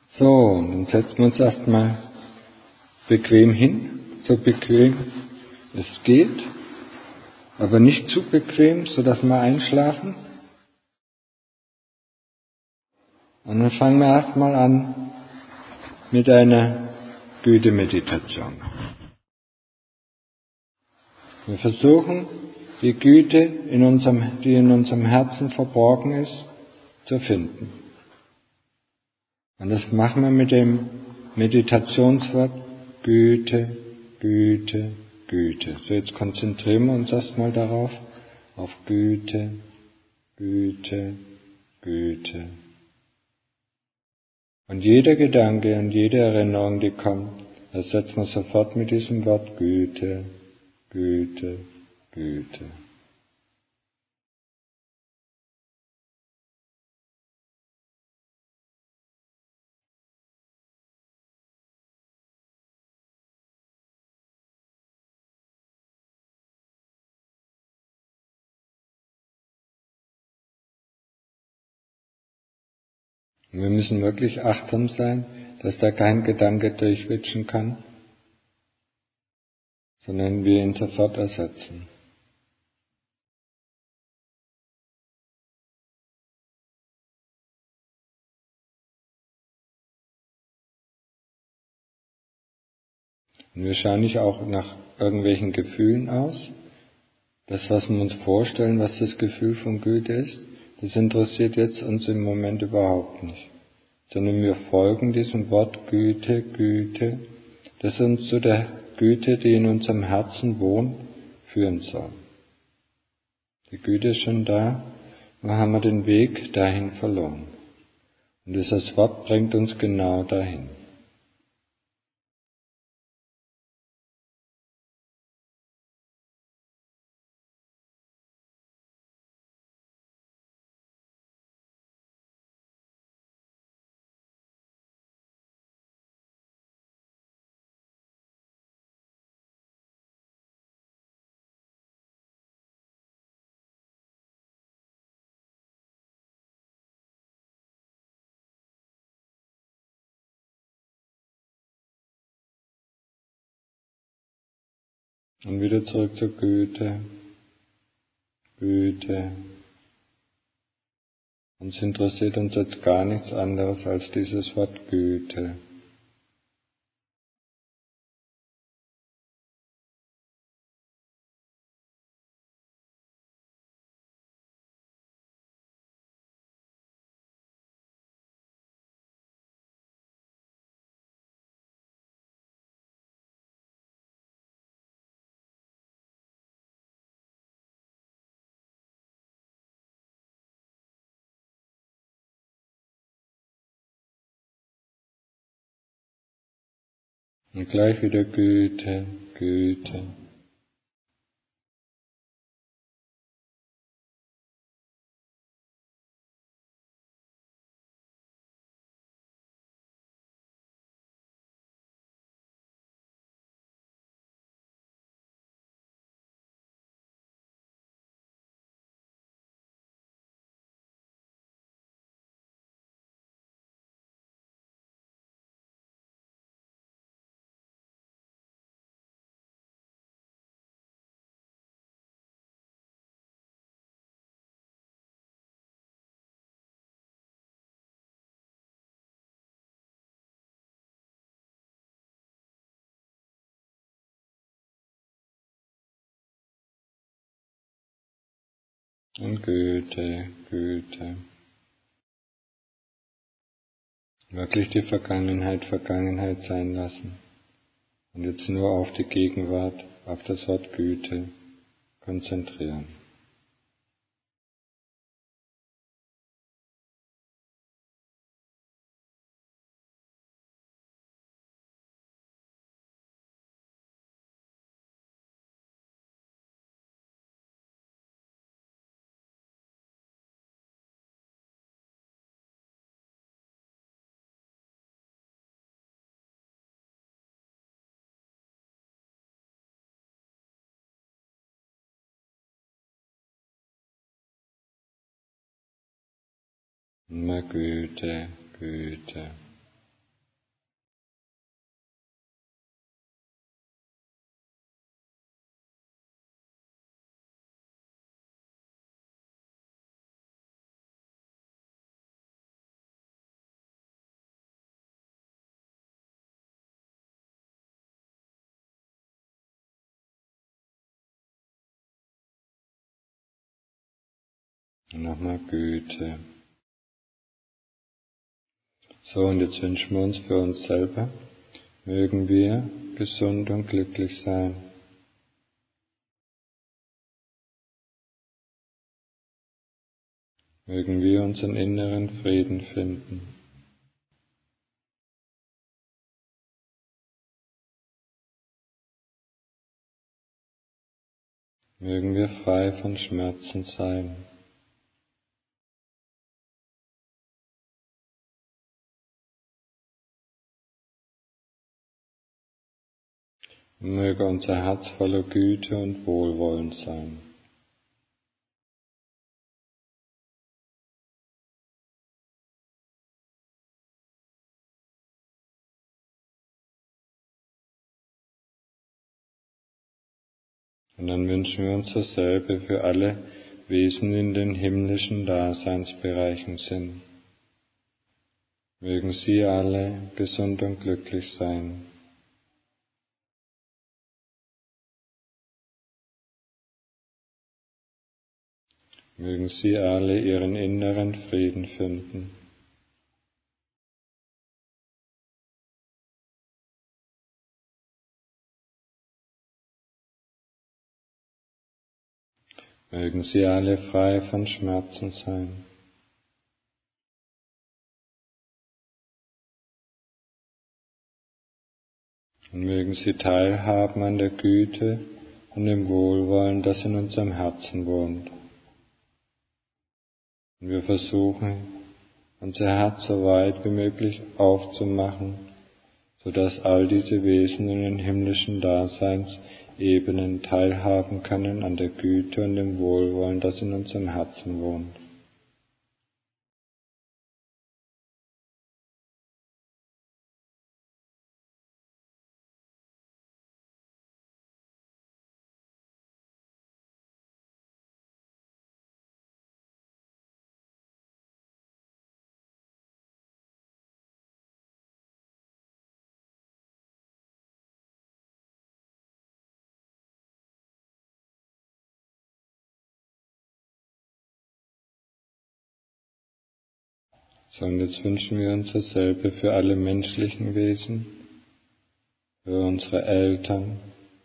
So, dann setzen wir uns erstmal bequem hin, so bequem es geht, aber nicht zu bequem, sodass wir einschlafen. Und dann fangen wir erstmal an mit einer Güte-Meditation. Wir versuchen, die Güte, die in unserem Herzen verborgen ist, zu finden. Und das machen wir mit dem Meditationswort Güte, Güte, Güte. So, jetzt konzentrieren wir uns erstmal darauf, auf Güte, Güte, Güte. Und jeder Gedanke und jede Erinnerung, die kommt, ersetzen wir sofort mit diesem Wort Güte, Güte, Güte. Und wir müssen wirklich achtsam sein, dass da kein Gedanke durchwitschen kann, sondern wir ihn sofort ersetzen. Und wir schauen nicht auch nach irgendwelchen Gefühlen aus. Das, was wir uns vorstellen, was das Gefühl von Güte ist, das interessiert jetzt uns im Moment überhaupt nicht. Sondern wir folgen diesem Wort Güte, Güte, das uns zu der Güte, die in unserem Herzen wohnt, führen soll. Die Güte ist schon da, nur haben wir den Weg dahin verloren. Und dieses Wort bringt uns genau dahin. Und wieder zurück zur Güte, Güte. Uns interessiert uns jetzt gar nichts anderes als dieses Wort Güte. Und gleich wieder Güte, Güte. Und Güte, Güte. Wirklich die Vergangenheit Vergangenheit sein lassen. Und jetzt nur auf die Gegenwart, auf das Wort Güte konzentrieren. Immer Güte, Güte. Und nochmal Güte. So, und jetzt wünschen wir uns für uns selber, mögen wir gesund und glücklich sein. Mögen wir unseren inneren Frieden finden. Mögen wir frei von Schmerzen sein. Und möge unser Herz voller Güte und Wohlwollen sein. Und dann wünschen wir uns dasselbe für alle Wesen in den himmlischen Daseinsbereichen sind. Mögen sie alle gesund und glücklich sein. Mögen sie alle ihren inneren Frieden finden. Mögen sie alle frei von Schmerzen sein. Und mögen sie teilhaben an der Güte und dem Wohlwollen, das in unserem Herzen wohnt. Und wir versuchen, unser Herz so weit wie möglich aufzumachen, sodass all diese Wesen in den himmlischen Daseinsebenen teilhaben können an der Güte und dem Wohlwollen, das in unserem Herzen wohnt. So, und jetzt wünschen wir uns dasselbe für alle menschlichen Wesen, für unsere Eltern,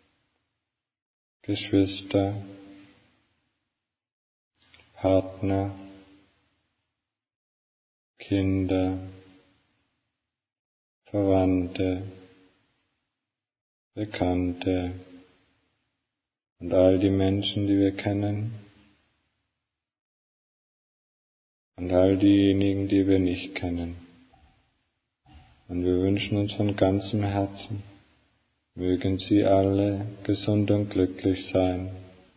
Geschwister, Partner, Kinder, Verwandte, Bekannte und all die Menschen, die wir kennen und all diejenigen, die wir nicht kennen. Und wir wünschen uns von ganzem Herzen, mögen sie alle gesund und glücklich sein.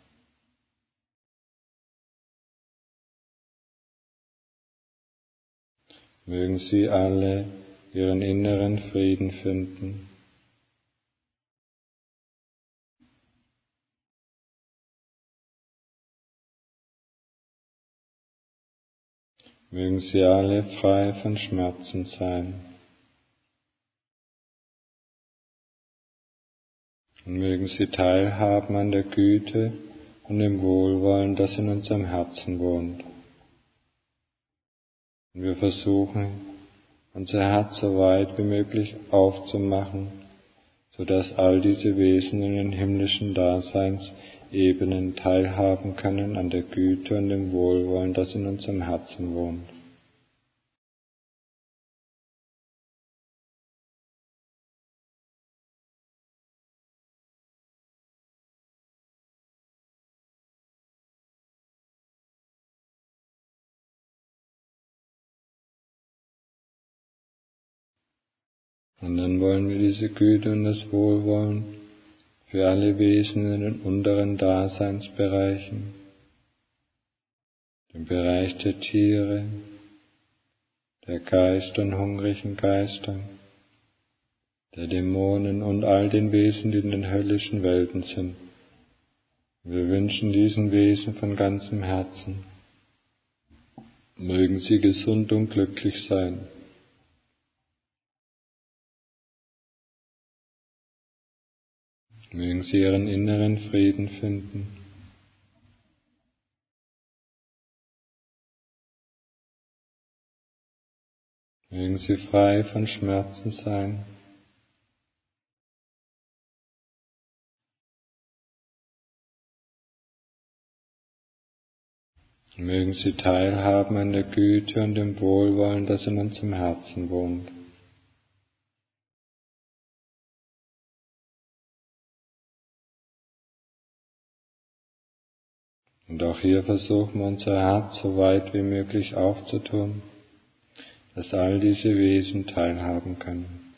Mögen sie alle ihren inneren Frieden finden. Mögen sie alle frei von Schmerzen sein. Und mögen sie teilhaben an der Güte und dem Wohlwollen, das in unserem Herzen wohnt. Und wir versuchen, unser Herz so weit wie möglich aufzumachen, sodass all diese Wesen in den himmlischen Daseinsebenen teilhaben können an der Güte und dem Wohlwollen, das in unserem Herzen wohnt. Und dann wollen wir diese Güte und das Wohlwollen für alle Wesen in den unteren Daseinsbereichen, dem Bereich der Tiere, der Geister und hungrigen Geister, der Dämonen und all den Wesen, die in den höllischen Welten sind. Wir wünschen diesen Wesen von ganzem Herzen, mögen sie gesund und glücklich sein. Mögen sie ihren inneren Frieden finden. Mögen sie frei von Schmerzen sein. Mögen sie teilhaben an der Güte und dem Wohlwollen, das in unserem Herzen wohnt. Und auch hier versuchen wir unser Herz so weit wie möglich aufzutun, dass all diese Wesen teilhaben können.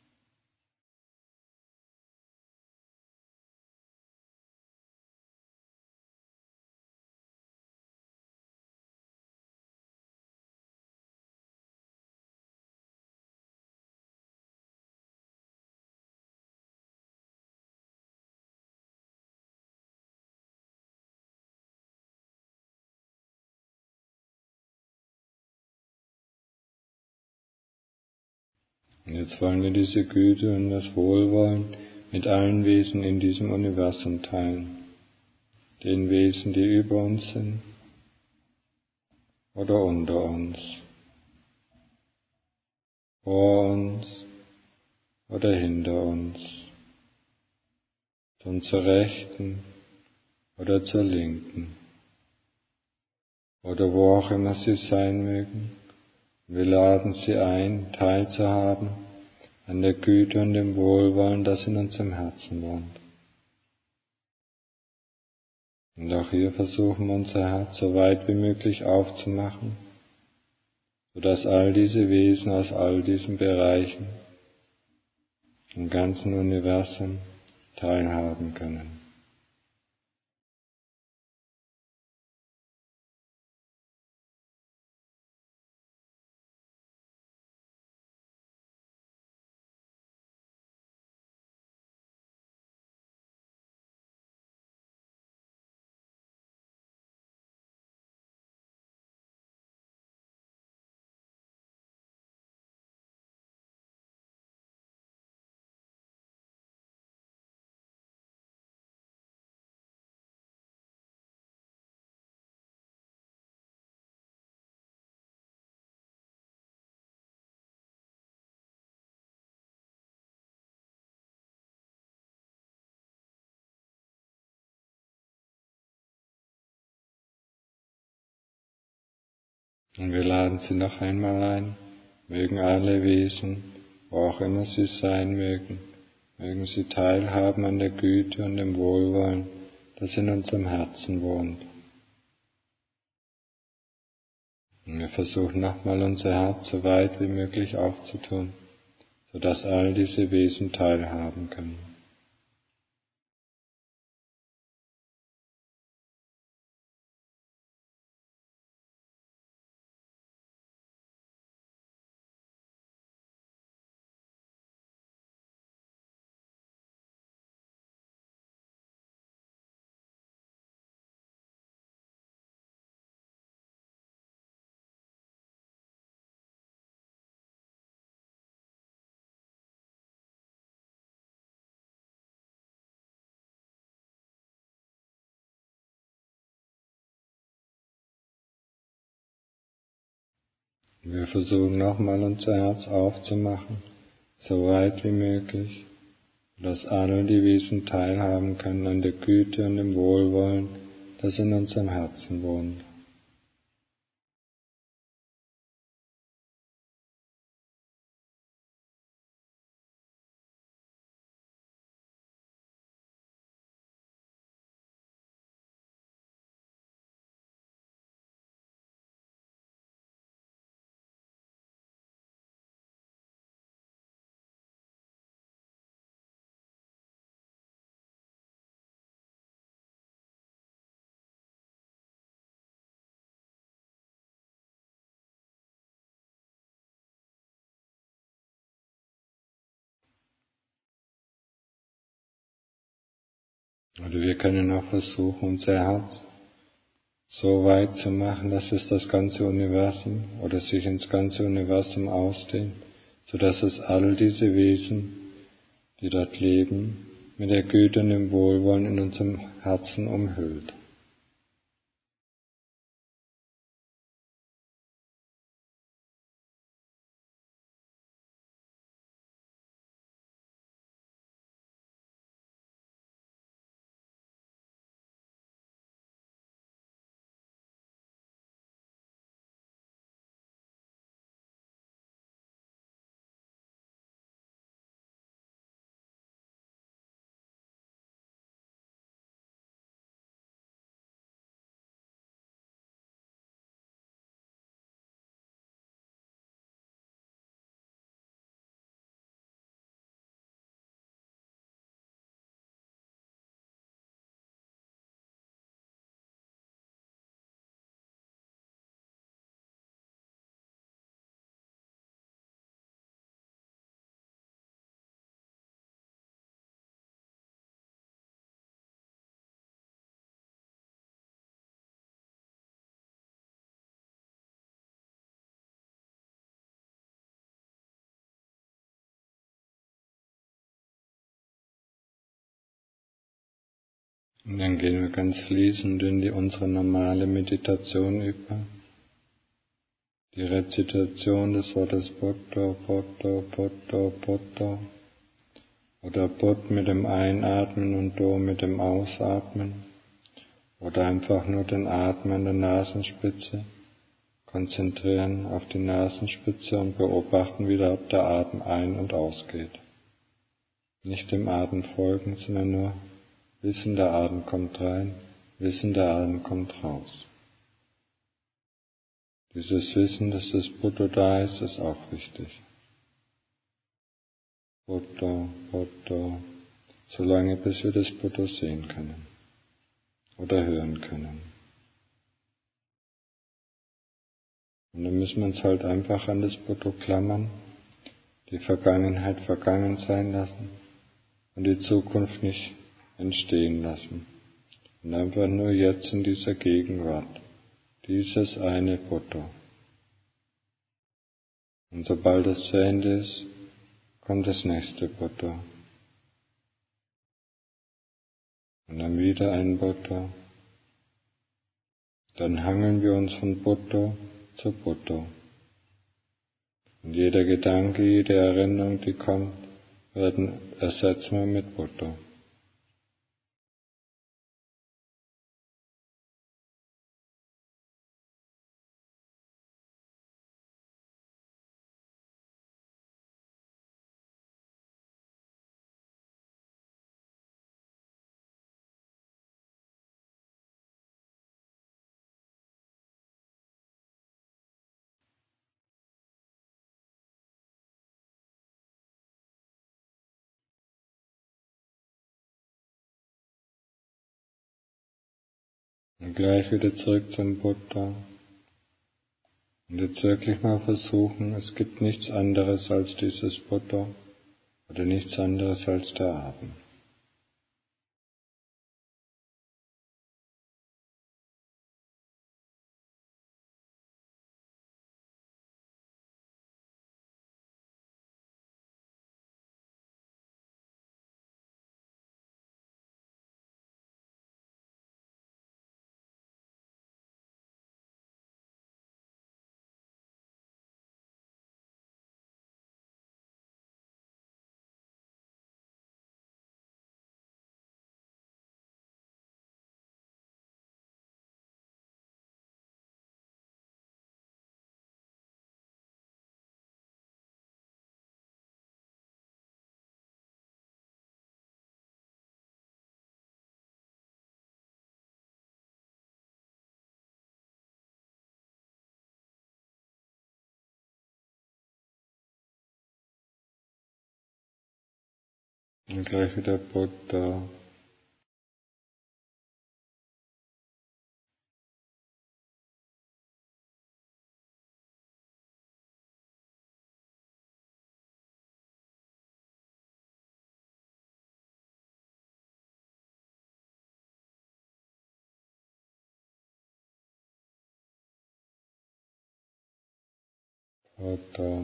Und jetzt wollen wir diese Güte und das Wohlwollen mit allen Wesen in diesem Universum teilen. Den Wesen, die über uns sind oder unter uns, vor uns oder hinter uns, zur Rechten oder zur Linken oder wo auch immer sie sein mögen. Wir laden sie ein, teilzuhaben an der Güte und dem Wohlwollen, das in unserem Herzen wohnt. Und auch hier versuchen wir unser Herz so weit wie möglich aufzumachen, sodass all diese Wesen aus all diesen Bereichen im ganzen Universum teilhaben können. Und wir laden sie noch einmal ein, mögen alle Wesen, wo auch immer sie sein mögen, mögen sie teilhaben an der Güte und dem Wohlwollen, das in unserem Herzen wohnt. Und wir versuchen nochmal unser Herz so weit wie möglich aufzutun, sodass all diese Wesen teilhaben können. Wir versuchen nochmal unser Herz aufzumachen, so weit wie möglich, dass alle die Wesen teilhaben können an der Güte und dem Wohlwollen, das in unserem Herzen wohnt. Oder wir können auch versuchen, unser Herz so weit zu machen, dass es das ganze Universum oder sich ins ganze Universum ausdehnt, sodass es all diese Wesen, die dort leben, mit der Güte und dem Wohlwollen in unserem Herzen umhüllt. Und dann gehen wir ganz fließend in unsere normale Meditation über. Die Rezitation des Wortes Buddha, Buddha, Buddha, Buddha. Oder Bud mit dem Einatmen und Do mit dem Ausatmen. Oder einfach nur den Atem an der Nasenspitze. Konzentrieren auf die Nasenspitze und beobachten, wie der Atem ein- und ausgeht. Nicht dem Atem folgen, sondern nur wissen, der Atem kommt rein, wissen, der Atem kommt raus. Dieses Wissen, dass das Buddha da ist auch wichtig. Buddha, Buddha, solange bis wir das Buddha sehen können oder hören können. Und dann müssen wir uns halt einfach an das Buddha klammern, die Vergangenheit vergangen sein lassen und die Zukunft nicht entstehen lassen. Und einfach nur jetzt in dieser Gegenwart, dieses eine Buddha. Und sobald es zu Ende ist, kommt das nächste Buddha. Und dann wieder ein Buddha. Dann hangeln wir uns von Buddha zu Buddha. Und jeder Gedanke, jede Erinnerung, die kommt, ersetzen wir mit Buddha. Und gleich wieder zurück zum Buddha. Und jetzt wirklich mal versuchen, es gibt nichts anderes als dieses Buddha oder nichts anderes als der Atem. Und gleich wieder Buddha. Buddha.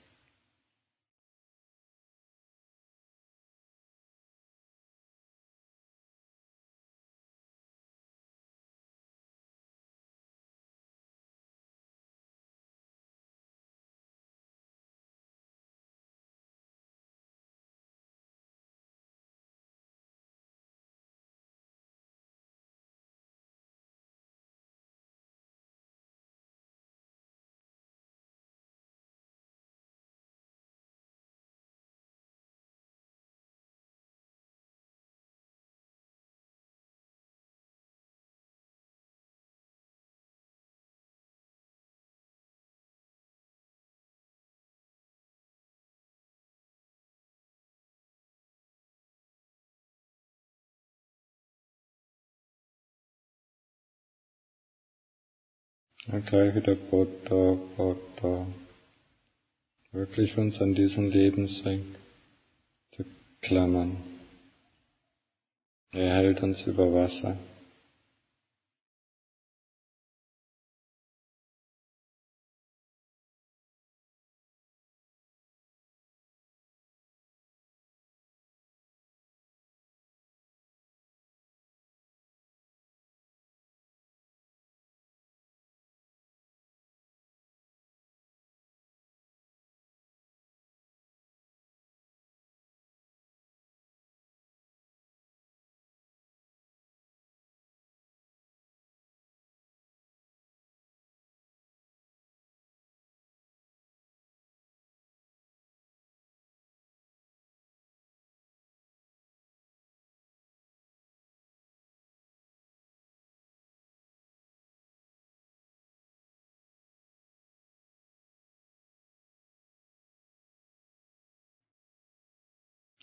Und gleich wieder Buddha, Buddha. Wirklich uns an diesen Lebensring zu klammern. Er hält uns über Wasser.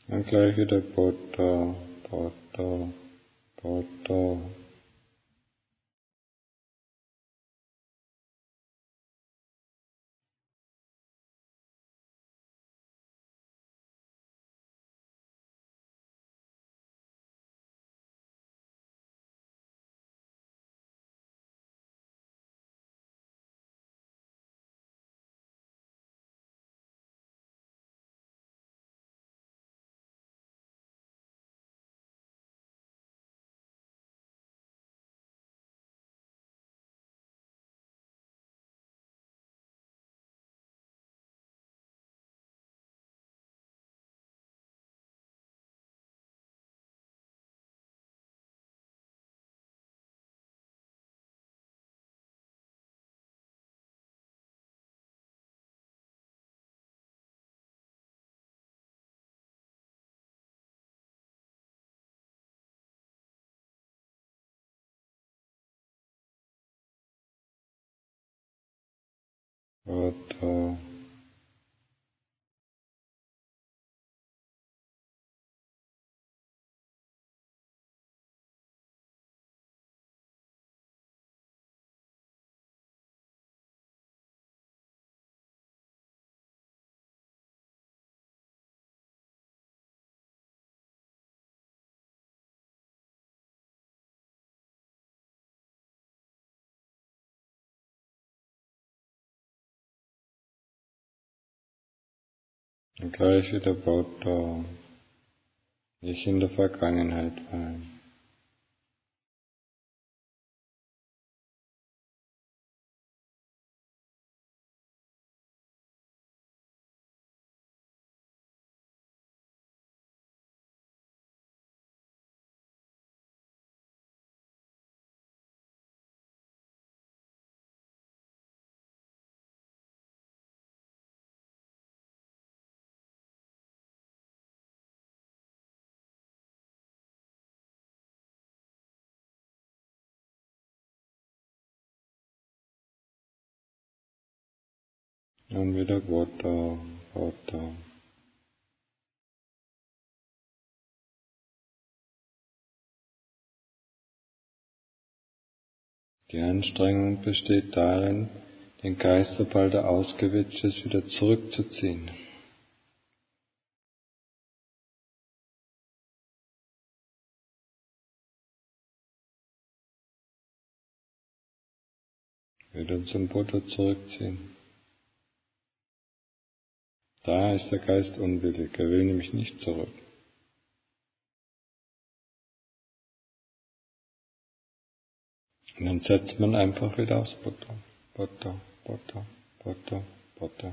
Und gleich wieder Buddha, Buddha, Buddha. Buddha. Und gleich wieder Buddha. Nicht in der Vergangenheit weilen. Und wieder Buddha, Buddha. Die Anstrengung besteht darin, den Geist, sobald er ausgewitscht ist, wieder zurückzuziehen. Wieder zum Buddha zurückziehen. Da ist der Geist unwillig, er will nämlich nicht zurück. Und dann setzt man einfach wieder aus Buddha, Buddha, Buddha, Buddha, Buddha.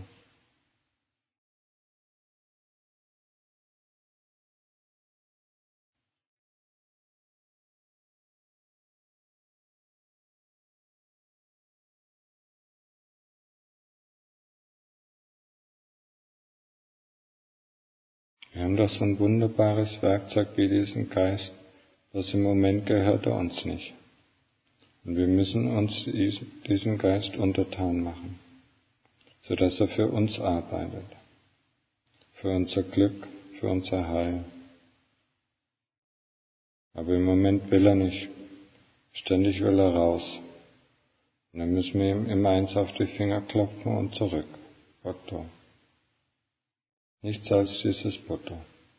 Wir haben doch so ein wunderbares Werkzeug wie diesen Geist, das im Moment gehört er uns nicht. Und wir müssen uns diesem Geist untertan machen, sodass er für uns arbeitet, für unser Glück, für unser Heil. Aber im Moment will er nicht, ständig will er raus. Und dann müssen wir ihm immer eins auf die Finger klopfen und zurück. Buddha. Nichts als dieses Buddha.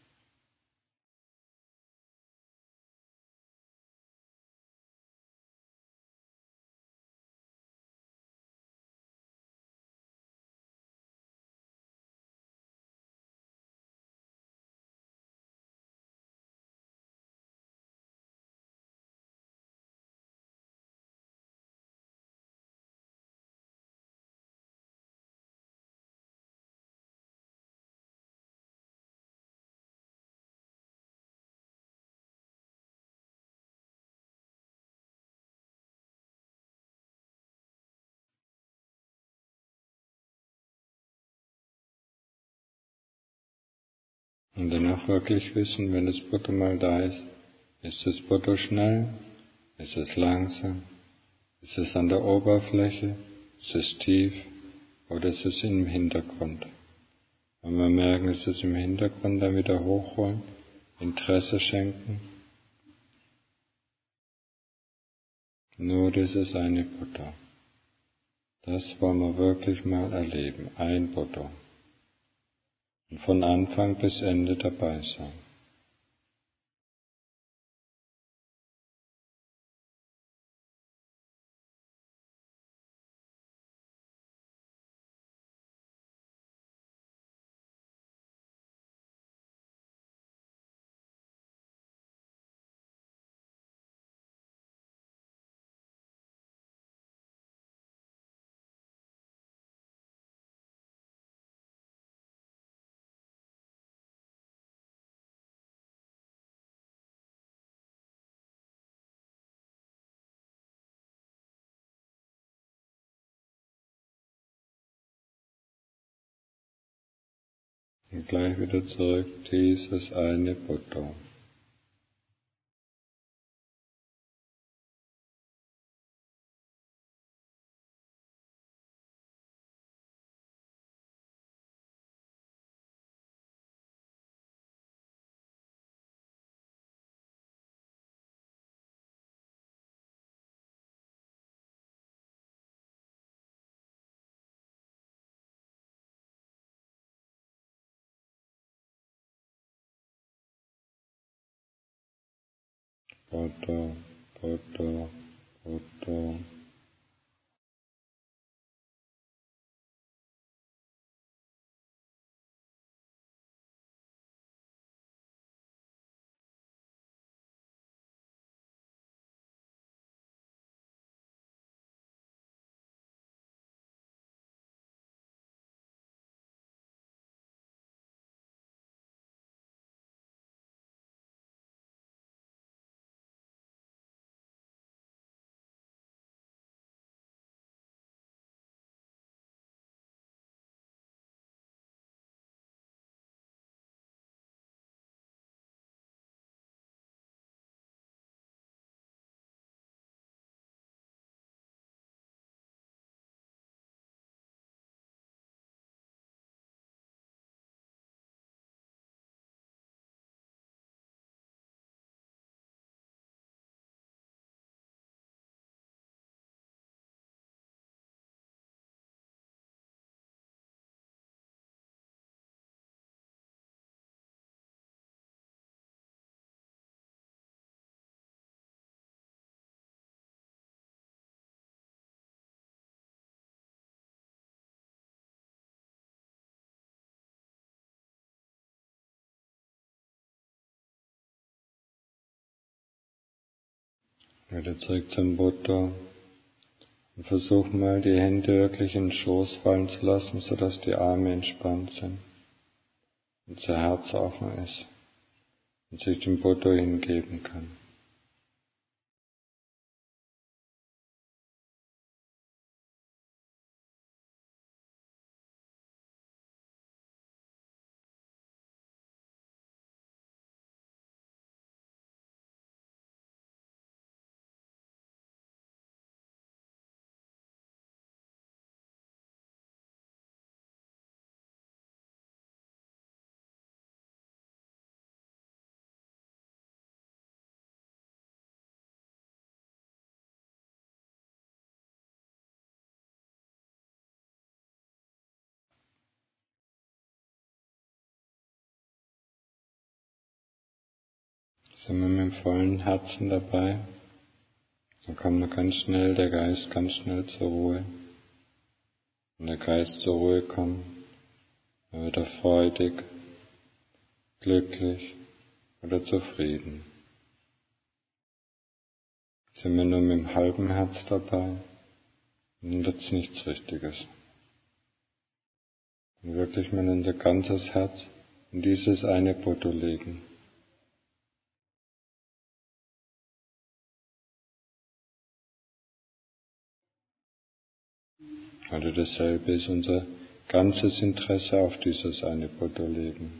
Und dann auch wirklich wissen, wenn das Buddha mal da ist das Buddha schnell, ist es langsam, ist es an der Oberfläche, ist es tief oder ist es im Hintergrund. Wenn wir merken, es ist im Hintergrund, dann wieder hochholen, Interesse schenken. Nur dieses eine Buddha. Das wollen wir wirklich mal erleben, ein Buddha. Und von Anfang bis Ende dabei sein. Und gleich wieder zurück, dieses eine Buddha. Buddha, Buddha, Buddha. Wieder zurück zum Buddha. Und versuch mal, die Hände wirklich in den Schoß fallen zu lassen, sodass die Arme entspannt sind. Und das Herz offen ist. Und sich dem Buddha hingeben kann. Sind wir mit dem vollen Herzen dabei, dann kommt ganz schnell der Geist ganz schnell zur Ruhe. Wenn der Geist zur Ruhe kommt, dann wird er freudig, glücklich oder zufrieden. Sind wir nur mit dem halben Herz dabei, dann wird's nichts Richtiges. Und wirklich mal unser ganzes Herz in dieses eine Buddha legen. Oder dasselbe ist unser ganzes Interesse auf dieses eine Buddha legen.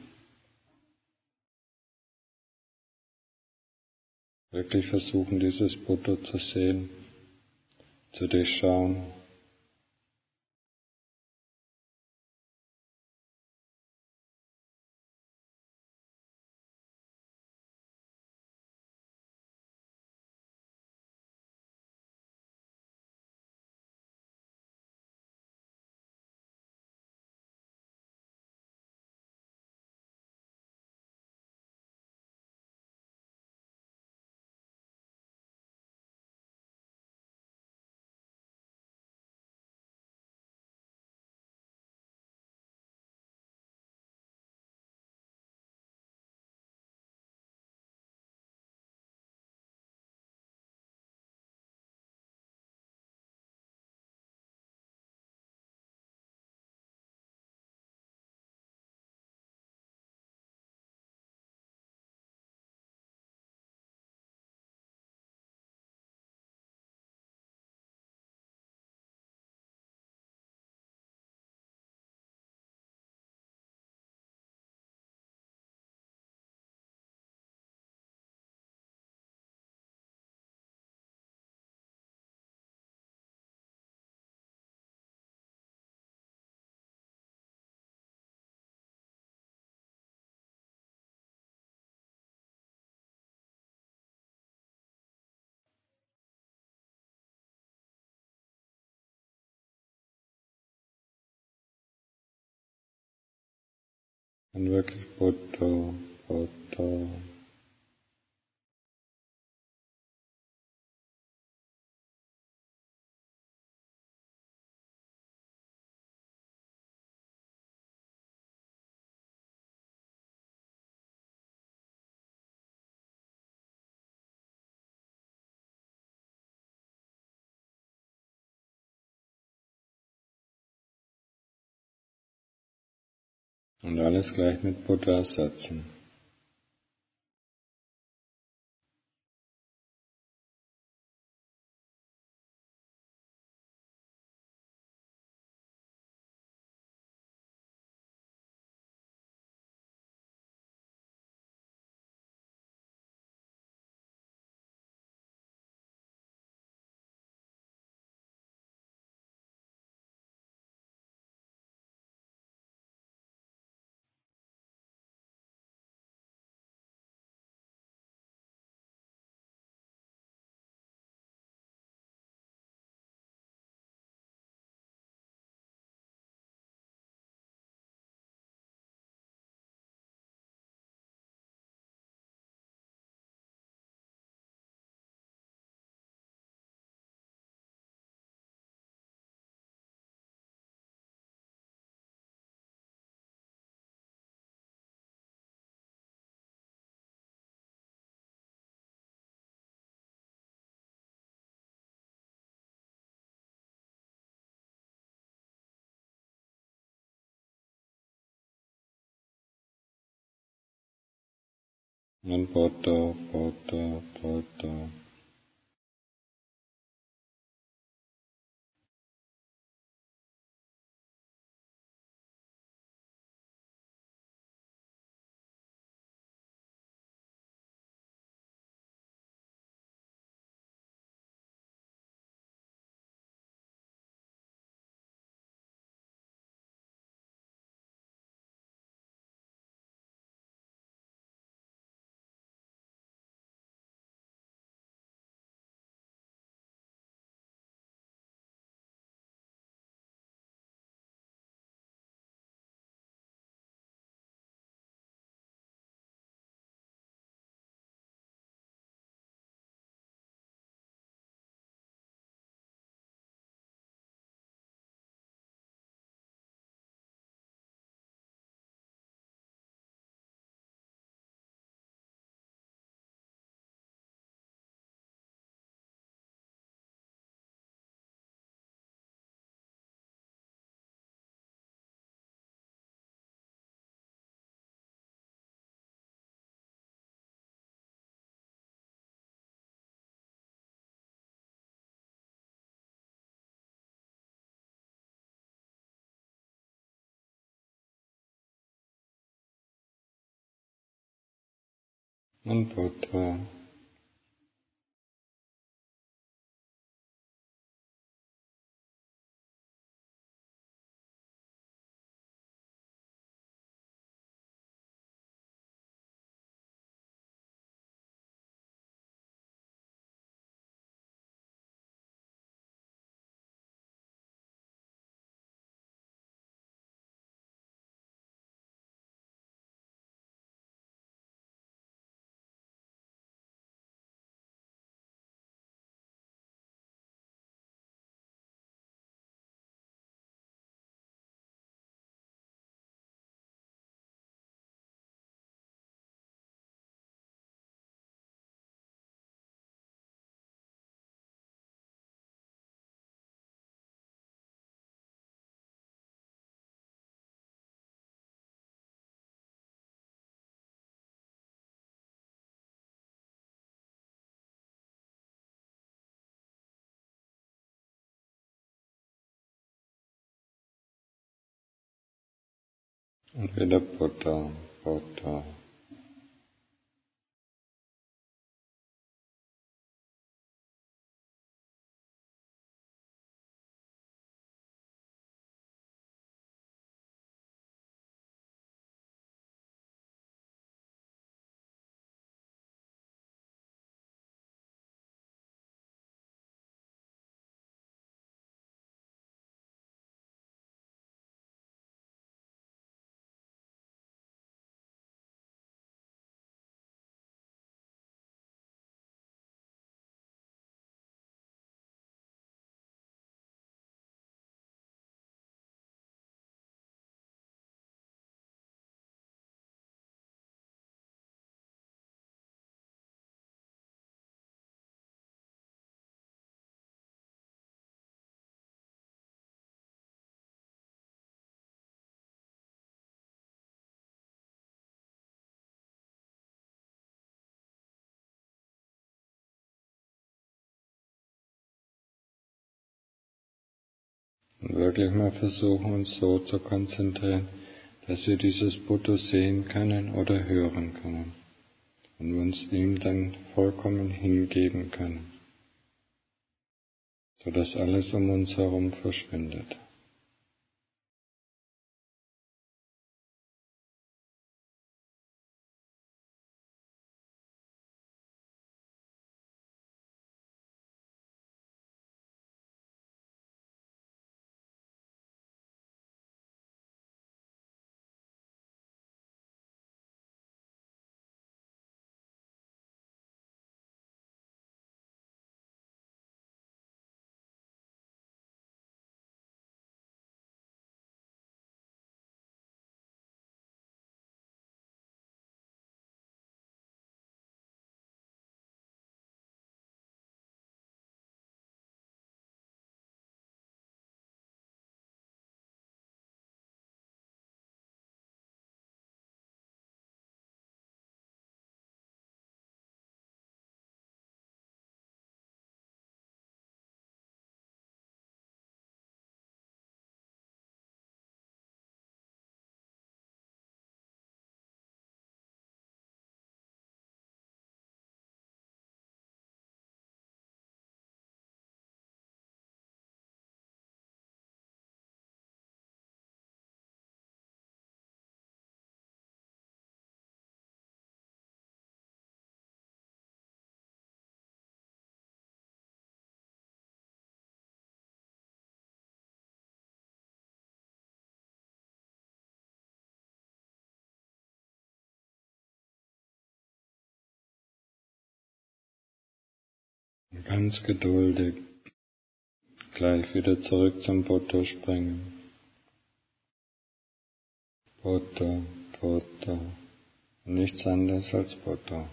Wirklich versuchen, dieses Buddha zu sehen, zu durchschauen. Und wirklich Buddha, Buddha. Und alles gleich mit Buddha ersetzen. Und Buddha, Buddha, Buddha. Und Buddha. Und wieder Buddha, Buddha. Und wirklich mal versuchen, uns so zu konzentrieren, dass wir dieses Buddha sehen können oder hören können und uns ihm dann vollkommen hingeben können, sodass alles um uns herum verschwindet. Und ganz geduldig gleich wieder zurück zum Buddha springen. Buddha, Buddha, nichts anderes als Buddha.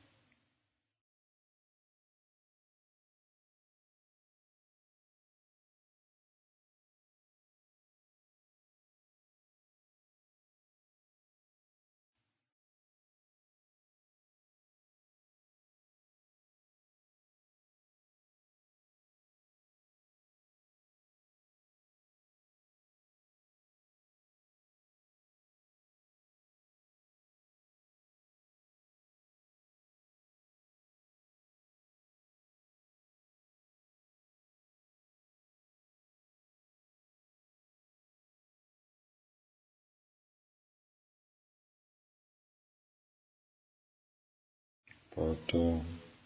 Buddha.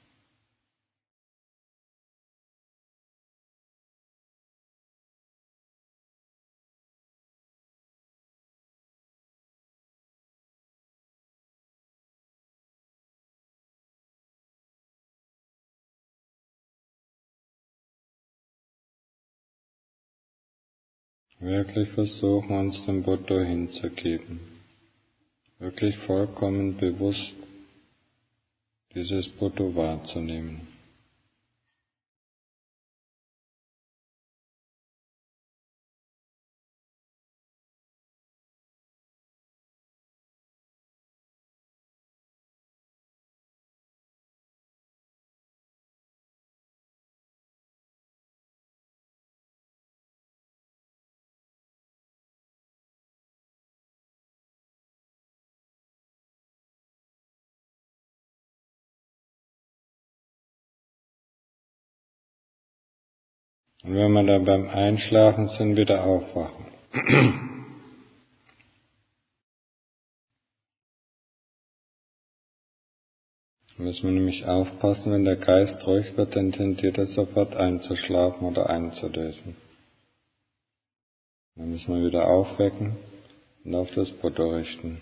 Wirklich versuchen, uns dem Buddha hinzugeben. Wirklich vollkommen bewusst dieses Buddha wahrzunehmen. Und wenn wir dann beim Einschlafen sind, wieder aufwachen. Da müssen wir nämlich aufpassen, wenn der Geist ruhig wird, dann tendiert er sofort einzuschlafen oder einzulösen. Dann müssen wir wieder aufwecken und auf das Buddha richten.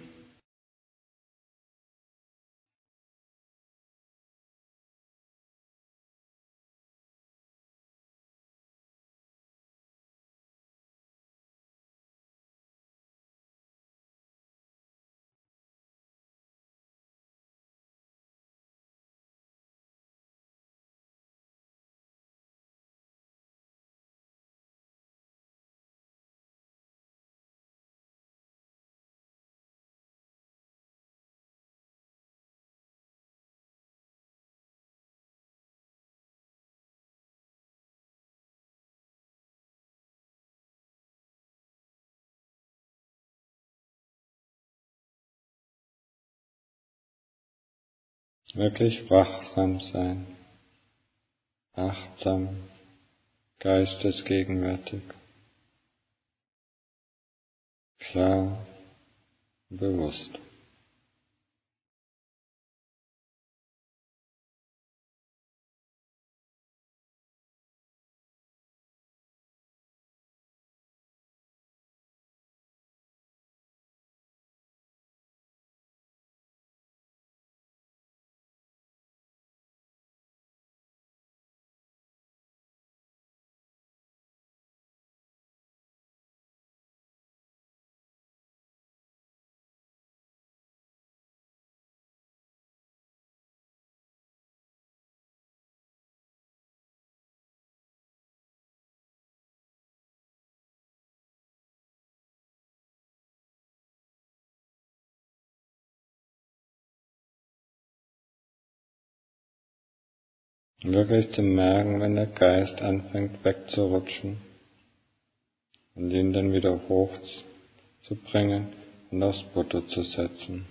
Wirklich wachsam sein, achtsam, geistesgegenwärtig, klar, bewusst. Wirklich zu merken, wenn der Geist anfängt wegzurutschen und ihn dann wieder hochzubringen und aufs Buddha zu setzen.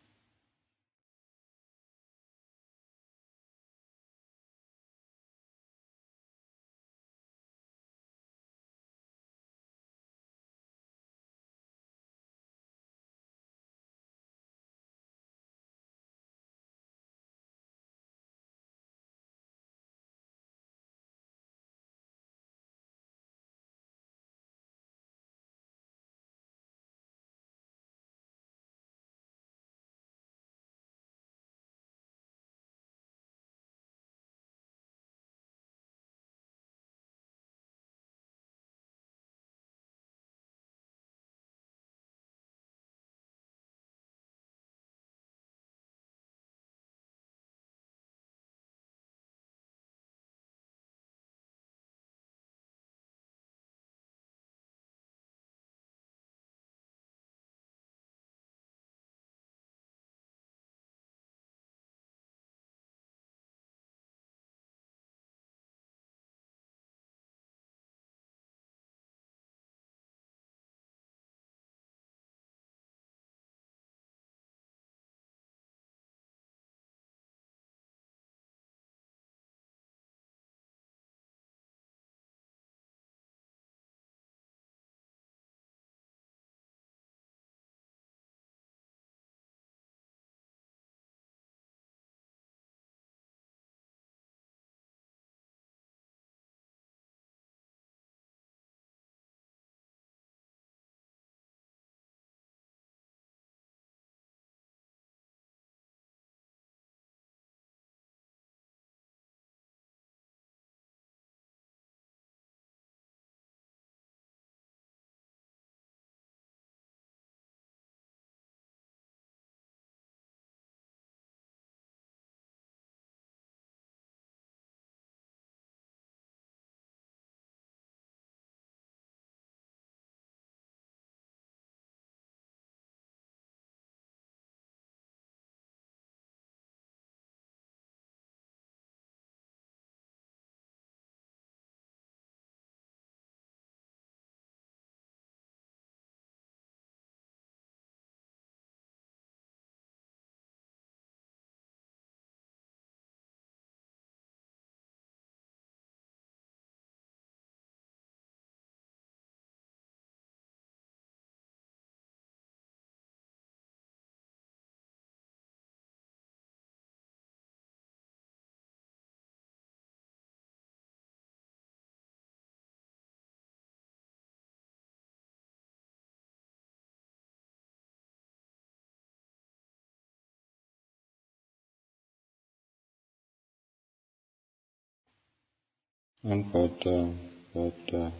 Und Buddha, Buddha.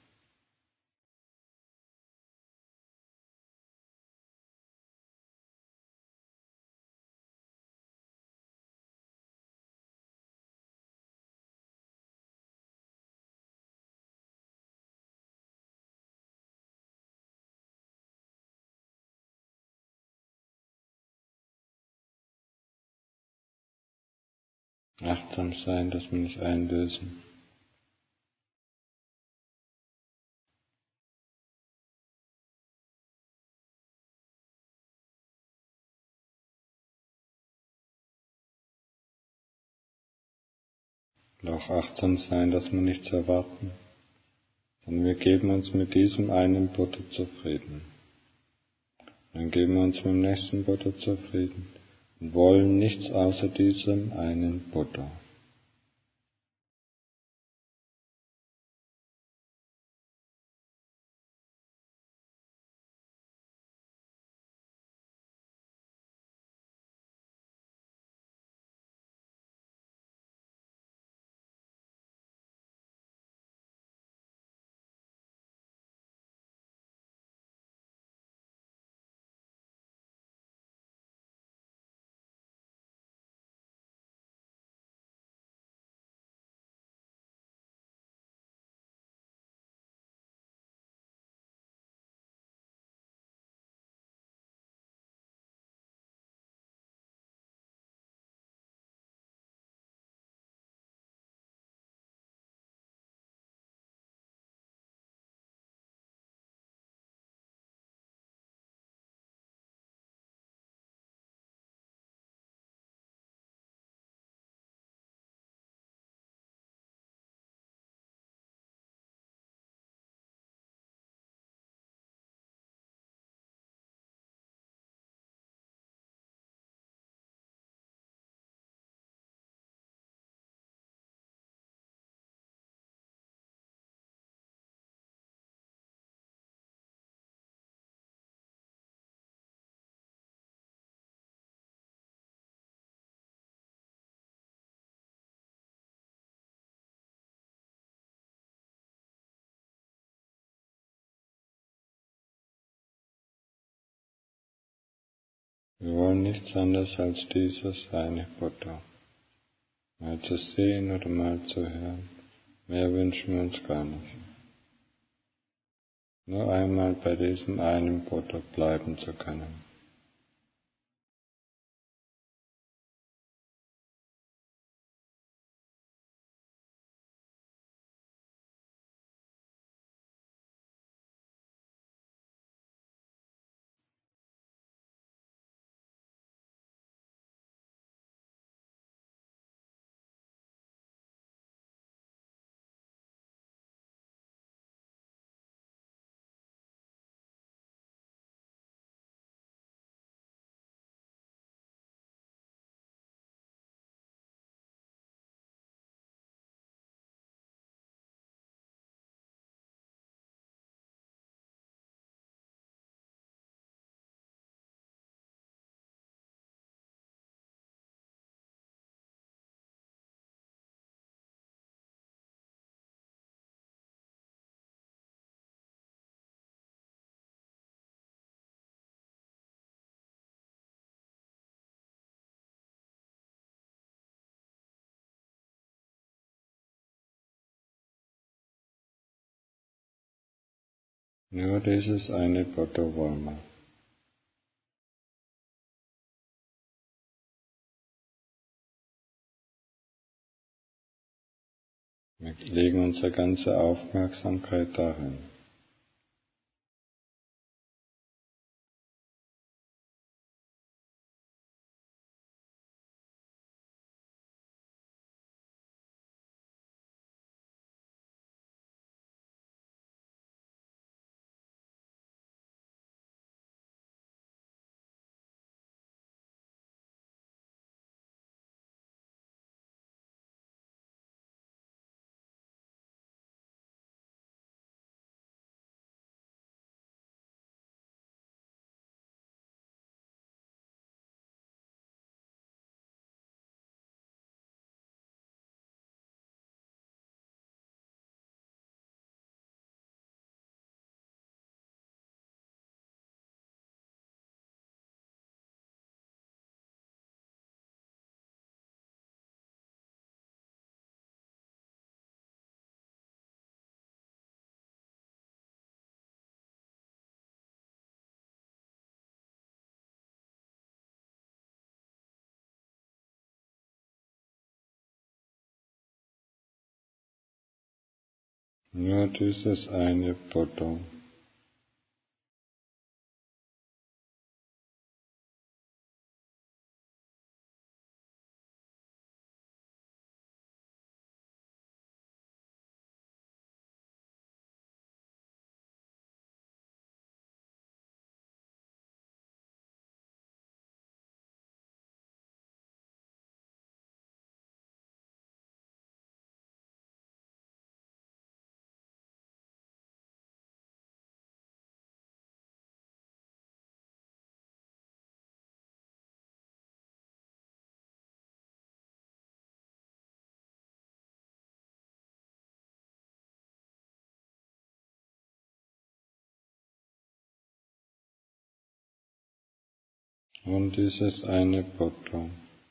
Achtsam sein, dass wir nicht einlösen. Und auch achtsam sein, dass wir nichts erwarten, sondern wir geben uns mit diesem einen Buddha zufrieden. Dann geben wir uns mit dem nächsten Buddha zufrieden und wollen nichts außer diesem einen Buddha. Wir wollen nichts anderes als dieses eine Buddha. Mal zu sehen oder mal zu hören. Mehr wünschen wir uns gar nicht. Nur einmal bei diesem einen Buddha bleiben zu können. Nur dieses eine Buddha wollen wir. Wir legen unsere ganze Aufmerksamkeit darin. Nur dieses eine Buddha. Und dieses eine Buddha.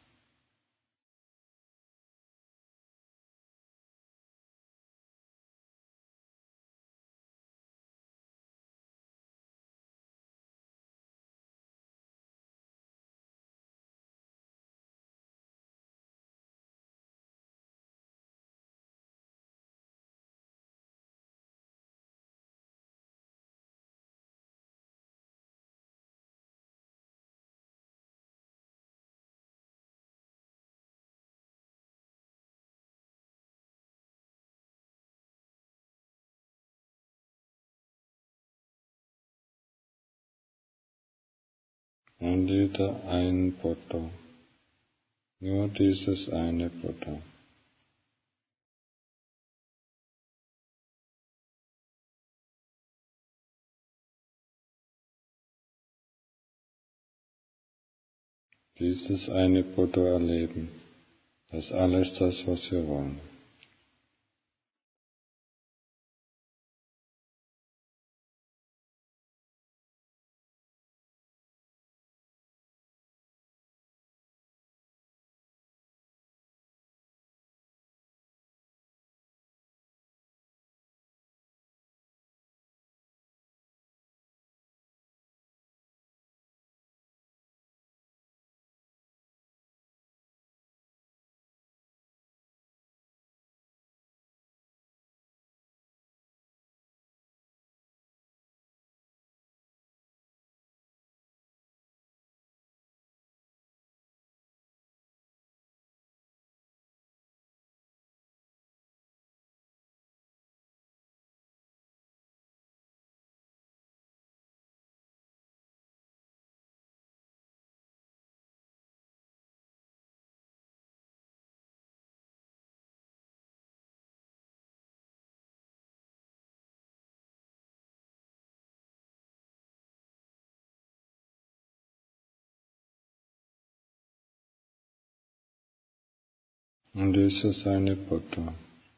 Und wieder ein Buddha. Nur dieses eine Buddha. Dieses eine Buddha erleben. Das ist alles das, was wir wollen. Und dieses eine Buddha.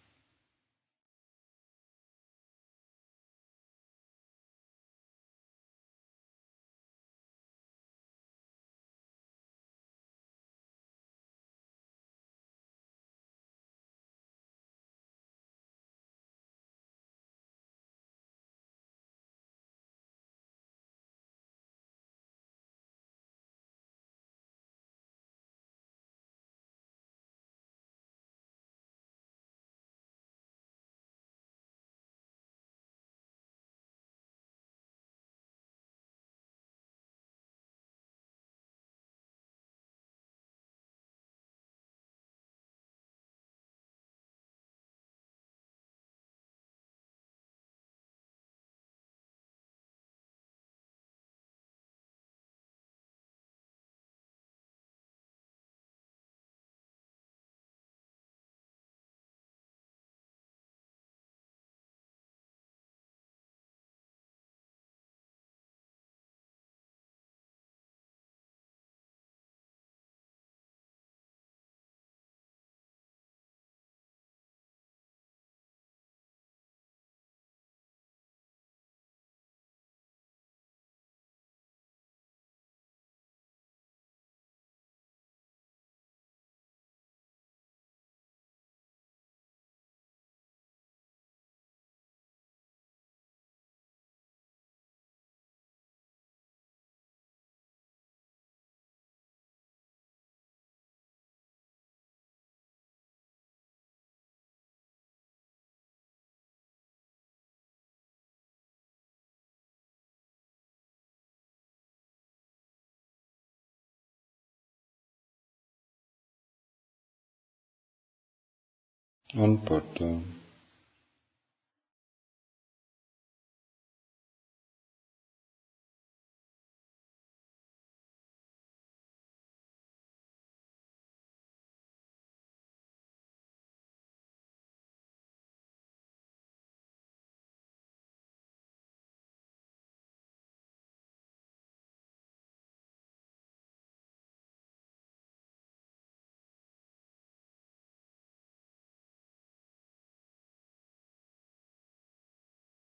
Und Buddha.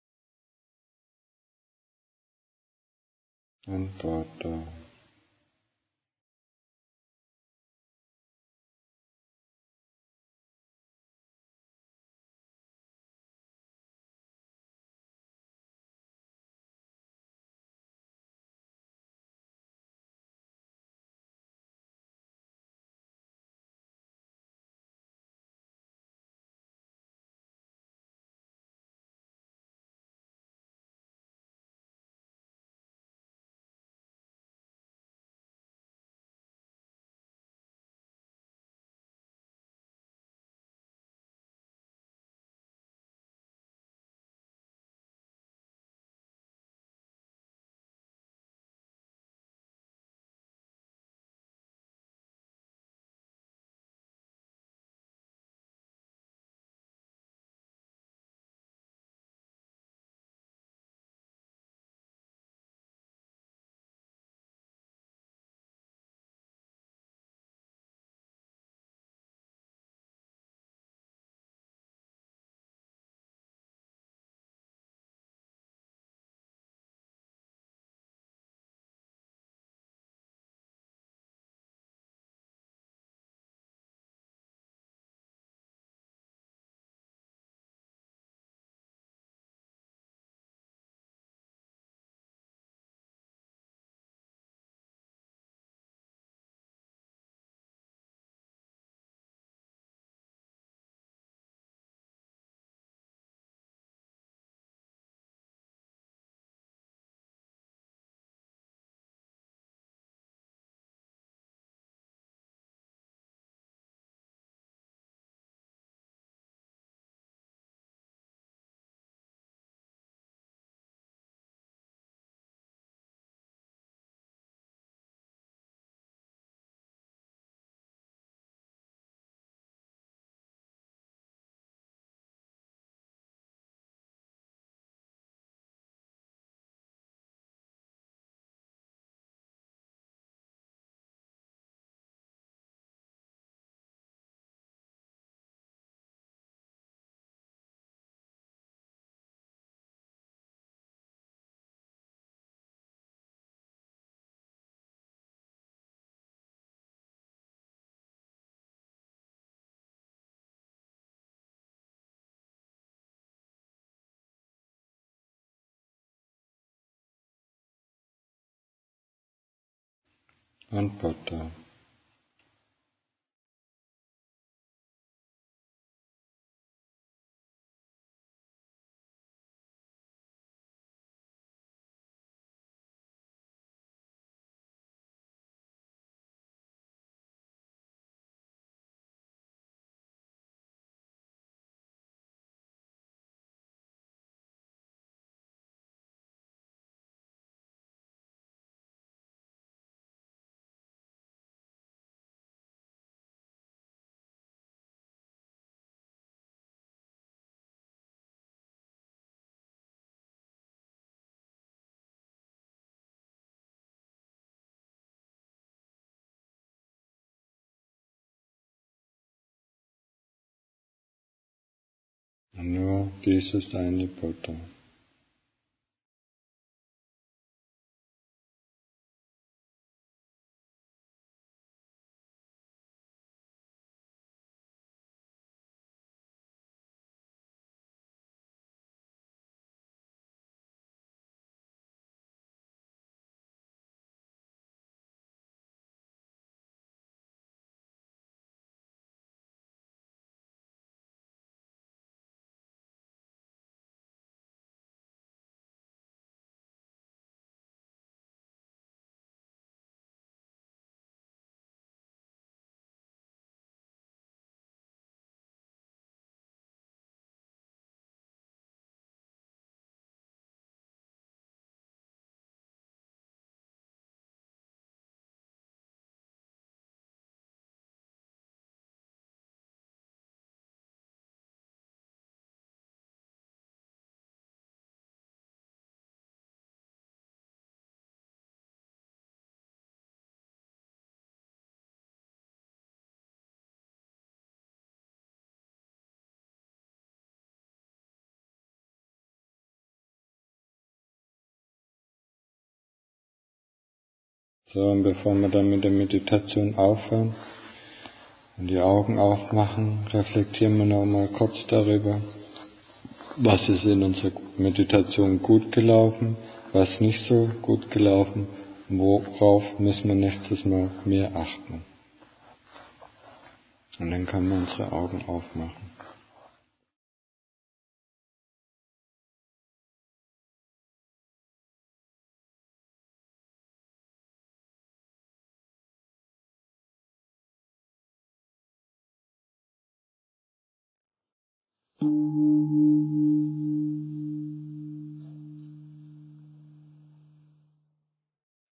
Und Buddha. und Buddha. Und nur dieses eine Buddha. So, und bevor wir dann mit der Meditation aufhören und die Augen aufmachen, reflektieren wir noch mal kurz darüber, was ist in unserer Meditation gut gelaufen, was nicht so gut gelaufen, worauf müssen wir nächstes Mal mehr achten. Und dann können wir unsere Augen aufmachen.